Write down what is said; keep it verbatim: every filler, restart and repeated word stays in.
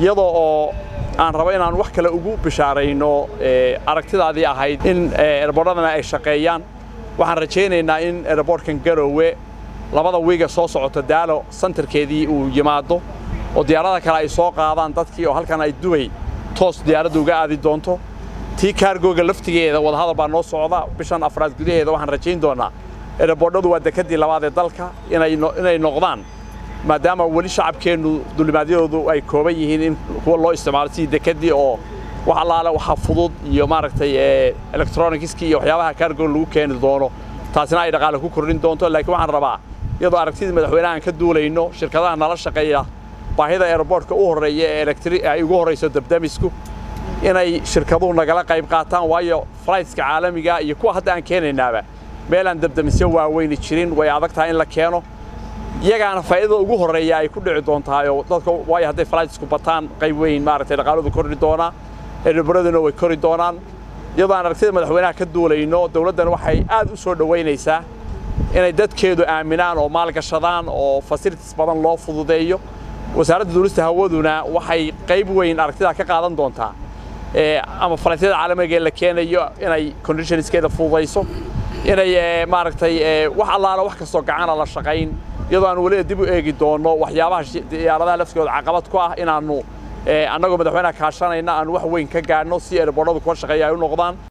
iyadoo oo aan rabo inaan wax kale ugu bishaarayno aragtidaadii ahayd in airportadana ay shaqeeyaan waxaan rajaynaynaa in airportkan Garowe labada wiiga soo socota daalo centerkeedii uu yimaado oo diyaarada kale ay soo qaadaan dadkii oo halkan ay Dubai toos diyaaradda uga aadi doonto tii cargo-ga laftigeeda wada hadal baa noo socda bishan afraad gudaheeda waxaan rajayn doonaa airportadu waa dekadii labaad ee dalka inay inay noqdaan maadaama wali shacabkeenu dulimaadyadoodu ay kooban yihiin in kuwa loo isticmaalo si dekadii oo wax allaale waxa fudud iyo maaragtay electronicski iyo waxyaabaha cargo lagu keeni doono taasina ay dhaqaale ku kordhin doonto laakiin waxaan rabaa iyadoo aragtida madaxweynaha ka duulayno shirkadaha nala shaqeeya baahida airportka u horeeya ee electric ay ugu horeyso dabdamisku inay shirkaduhu nagala qayb qaataan waayo flightska caalamiga iyo kuwa hadda aan keenaynaaba meel aan dabdamisyo waaweyn jirin way adag tahay in la keeno iyagaana faa'iido ugu horeeya ay ku dhici doontaa oo dadka way hadday flightsku bataan qayb weyn maaragtay dhaqaaladu kordhi doona airportaduna way kori doonaan iyadoo aan aragtida madaxweynaha ka duulayno dawladdan waxay aad u soo dhaweynaysaa inay dadkeedu aaminaan oo maal gashadaan oo facilities badan loo fududeeyo wasaaradda duulista hawaduna waxay qayb weyn aragtida ka qaadan doontaa ee ama flightska caalamiga la keenayo inay conditionskeeda fududeyso inay maaragtay wax allaala wax kasto gacan la shaqayn iyadoo aan wali dib u eegi doono waxyaabaha diyaaradaha laftigooda caqabad ku ah inaanu annagu madaxweynaha kaashanayna aan wax weyn ka gaarno si airportadu ku shaqeeyay u noqdaan